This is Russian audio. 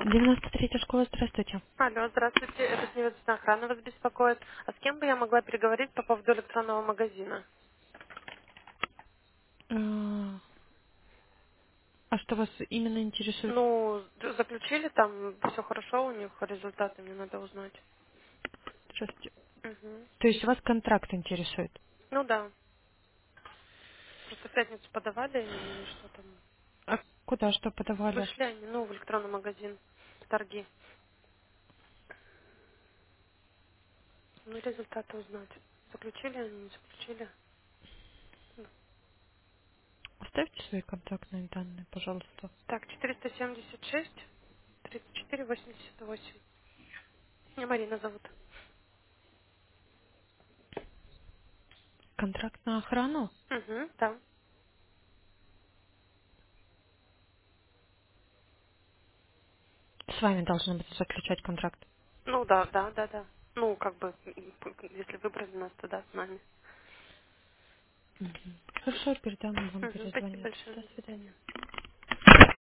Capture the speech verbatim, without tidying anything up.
девяносто третья школа, здравствуйте. Алло, здравствуйте, это Снежная охрана вас беспокоит. А с кем бы я могла переговорить по поводу электронного магазина? А а что вас именно интересует? Ну, д- заключили там, все хорошо у них, результаты мне надо узнать. Здравствуйте. Мгм. То есть вас контракт интересует? Ну да, просто в пятницу подавали и что там. А куда что подавали? Вышли они, ну, в электронный магазин, торги. Ну, результаты узнать. Заключили они, не заключили? Ну. Оставьте свои контактные данные, пожалуйста. Так, четыреста семьдесят шесть тридцать четыре восемьдесят восемь. Меня Марина зовут. Контракт на охрану? Угу, да. С вами должны быть заключать контракт. Ну да, да, да, да. Ну, как бы, м, если выбрали нас, то да, с нами. Мгм. Хорошо, передам, вам Мгм, спасибо перезвонят. большое, До до свидания. свидания.